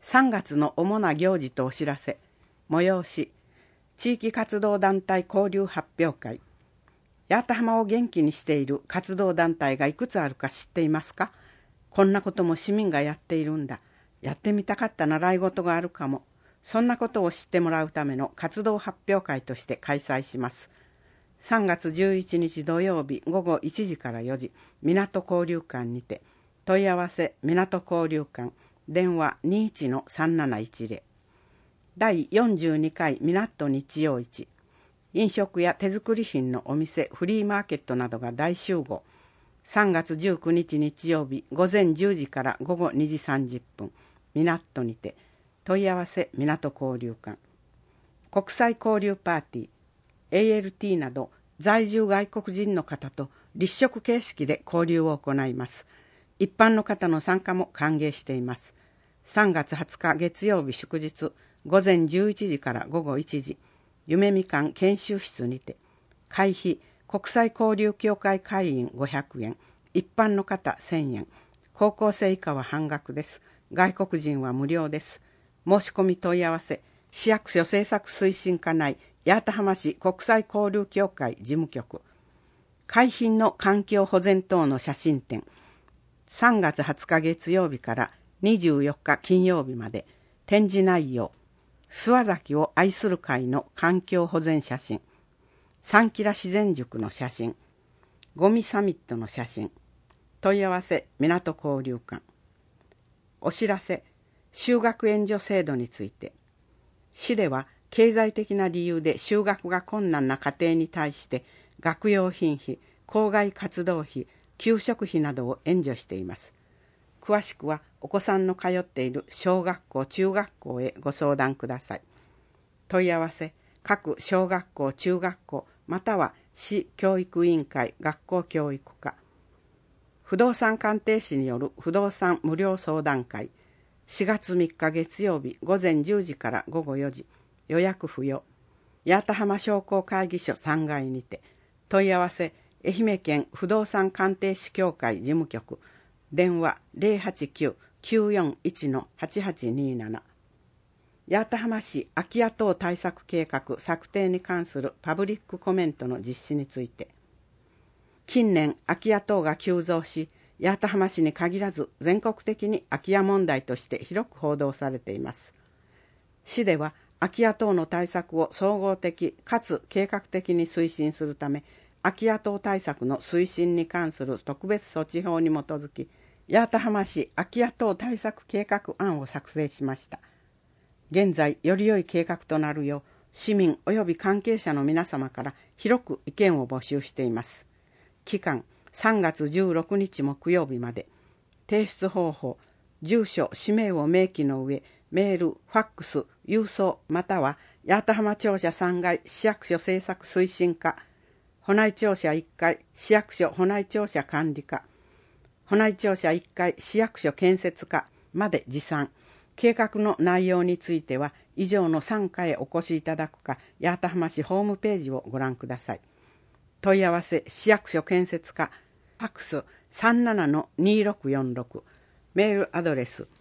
3月の主な行事とお知らせ、催し、地域活動団体交流発表会。八幡浜を元気にしている活動団体がいくつあるか知っていますか？こんなことも市民がやっているんだ。やってみたかった習い事があるかも。そんなことを知ってもらうための活動発表会として開催します。3月11日土曜日午後1時から4時、港交流館にて、問い合わせ港交流館、電話 21-3710。第42回港日曜市。飲食や手作り品のお店、フリーマーケットなどが大集合。3月19日日曜日午前10時から午後2時30分、港にて、問い合わせ港交流館。国際交流パーティー、ALT など在住外国人の方と立食形式で交流を行います。一般の方の参加も歓迎しています。3月20日月曜日祝日、午前11時から午後1時、夢みかん研修室にて、会費、国際交流協会会員500円、一般の方1000円、高校生以下は半額です。外国人は無料です。申し込み問い合わせ、市役所政策推進課内、八幡浜市国際交流協会事務局。海浜の環境保全等の写真展。3月20日月曜日から24日金曜日まで。展示内容。諏訪崎を愛する会の環境保全写真。三吉良自然塾の写真。ゴミサミットの写真。問い合わせ港交流館。お知らせ。就学援助制度について。市では経済的な理由で就学が困難な家庭に対して学用品費、校外活動費、給食費などを援助しています。詳しくはお子さんの通っている小学校、中学校へご相談ください。問い合わせ、各小学校、中学校、または市教育委員会、学校教育課。不動産鑑定士による不動産無料相談会。4月3日月曜日午前10時から午後4時、予約不要。八幡浜商工会議所3階にて。問い合わせ、愛媛県不動産鑑定士協会事務局。電話 089-941-8827。八幡浜市空き家等対策計画策定に関するパブリックコメントの実施について。近年空き家等が急増し、八幡浜市に限らず全国的に空き家問題として広く報道されています。市では空き家等の対策を総合的かつ計画的に推進するため、空き家等対策の推進に関する特別措置法に基づき、八幡浜市空き家等対策計画案を作成しました。現在より良い計画となるよう、市民及び関係者の皆様から広く意見を募集しています。期間3月16日木曜日まで。提出方法、住所、氏名を明記の上、メール、ファックス、郵送または八幡浜庁舎3階市役所政策推進課、保内庁舎1階市役所保内庁舎管理課、保内庁舎1階市役所建設課まで持参。計画の内容については以上の3課へお越しいただくか、八幡浜市ホームページをご覧ください。問い合わせ市役所建設課、ファックス 37-2646、メールアドレス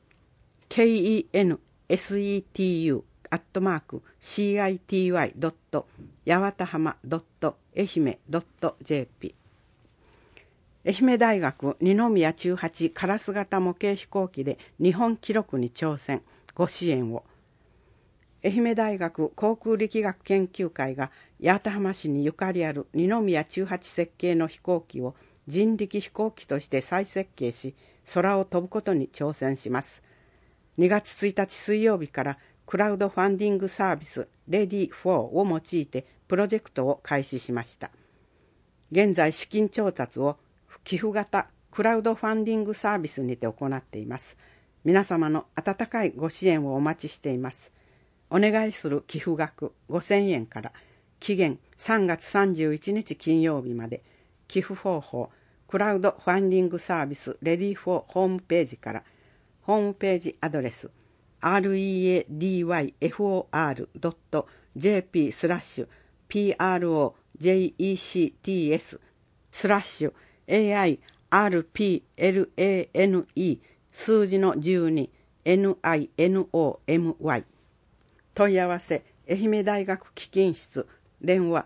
kensetu@city.yawatahama.愛媛.jp。 愛媛大学二宮中八カラス型模型飛行機で日本記録に挑戦、ご支援を。愛媛大学航空力学研究会が八幡浜市にゆかりある二宮中八設計の飛行機を人力飛行機として再設計し、空を飛ぶことに挑戦します。2月1日水曜日からクラウドファンディングサービス Ready4 を用いてプロジェクトを開始しました。現在資金調達を寄付型クラウドファンディングサービスにて行っています。皆様の温かいご支援をお待ちしています。お願いする寄付額5000円から、期限3月31日金曜日まで。寄付方法、クラウドファンディングサービス Ready4 ホームページから、ホームページアドレス readyfor.jpsprojects/AIRPLANE 数字の12 NINOMY。問い合わせ愛媛大学基金室、電話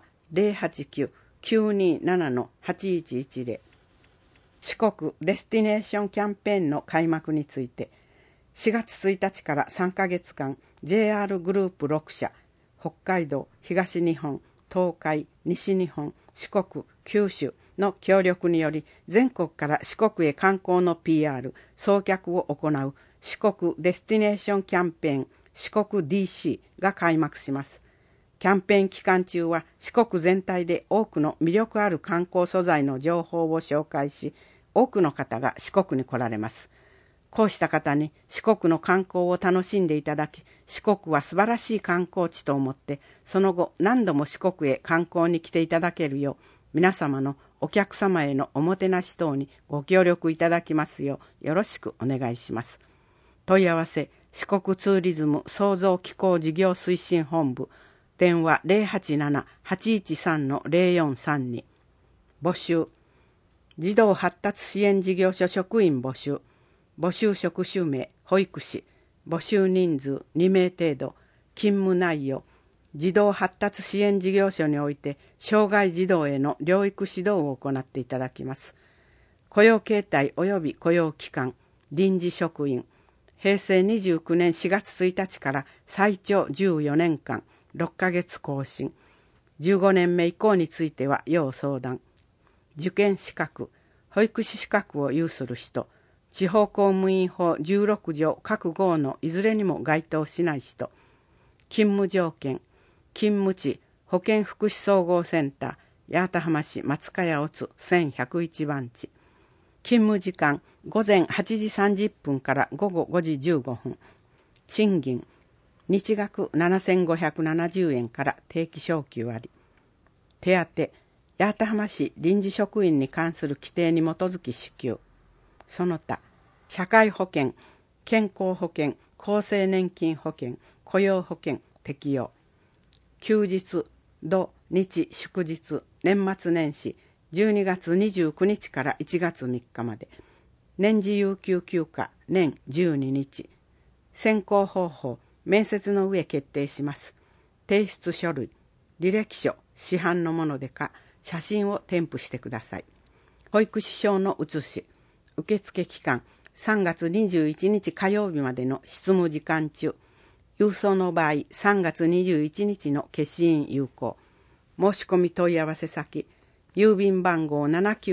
089-927-8110。四国デスティネーションキャンペーンの開幕について、4月1日から3ヶ月間 JR グループ6社、北海道、東日本、東海、西日本、四国、九州の協力により、全国から四国へ観光の PR、送客を行う四国デスティネーションキャンペーン四国 DC が開幕します。キャンペーン期間中は四国全体で多くの魅力ある観光素材の情報を紹介し、多くの方が四国に来られます。こうした方に四国の観光を楽しんでいただき、四国は素晴らしい観光地と思って、その後何度も四国へ観光に来ていただけるよう、皆様のお客様へのおもてなし等にご協力いただきますようよろしくお願いします。問い合わせ四国ツーリズム創造機構事業推進本部、電話087-813-0432。募集児童発達支援事業所職員募集。募集職種名保育士。募集人数2名程度。勤務内容児童発達支援事業所において障害児童への療育指導を行っていただきます。雇用形態及び雇用期間臨時職員、平成29年4月1日から最長14年間6ヶ月更新、15年目以降については要相談。受験資格、保育士資格を有する人、地方公務員法16条各号のいずれにも該当しない人。勤務条件、勤務地保健福祉総合センター八幡浜市松茅乙1101番地。勤務時間午前8時30分から午後5時15分。賃金日額7570円から定期昇給あり。手当八幡浜市臨時職員に関する規定に基づき支給。その他社会保険、健康保険、厚生年金保険、雇用保険適用。休日、土日祝日、年末年始12月29日から1月3日まで。年次有給休暇年12日。選考方法面接の上決定します。提出書類履歴書市販のものでか写真を添付してください。保育士証の写し。受付期間3月21日火曜日までの執務時間中。郵送の場合3月21日の消印有効。申し込み問い合わせ先郵便番号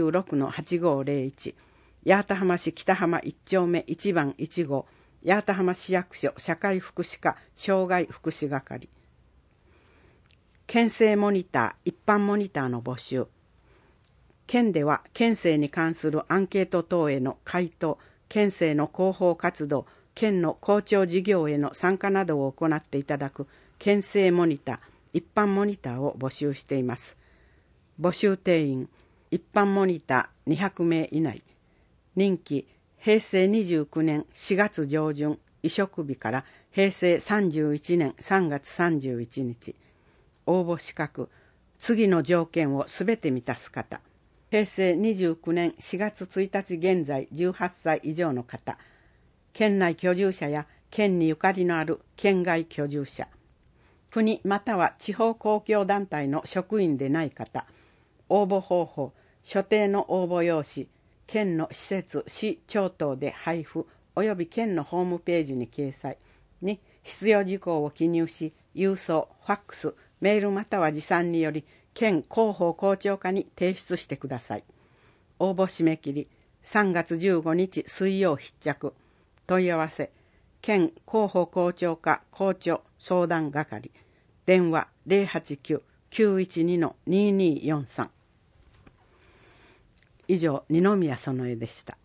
796-8501 八幡浜市北浜1丁目1番1号八幡浜市役所社会福祉課障害福祉係。県政モニター一般モニターの募集。県では県政に関するアンケート等への回答、県政の広報活動、県の公聴事業への参加などを行っていただく県政モニター一般モニターを募集しています。募集定員一般モニター200名以内。任期平成29年4月上旬移植日から平成31年3月31日。応募資格次の条件をすべて満たす方。平成29年4月1日現在18歳以上の方。県内居住者や県にゆかりのある県外居住者。国または地方公共団体の職員でない方。応募方法所定の応募用紙県の施設市町等で配布および県のホームページに掲載に必要事項を記入し、郵送ファックスメールまたは持参により県広報校長課に提出してください。応募締め切り3月15日水曜必着。問い合わせ県広報校長課校長相談係。電話 089-912-2243。以上、二宮園江でした。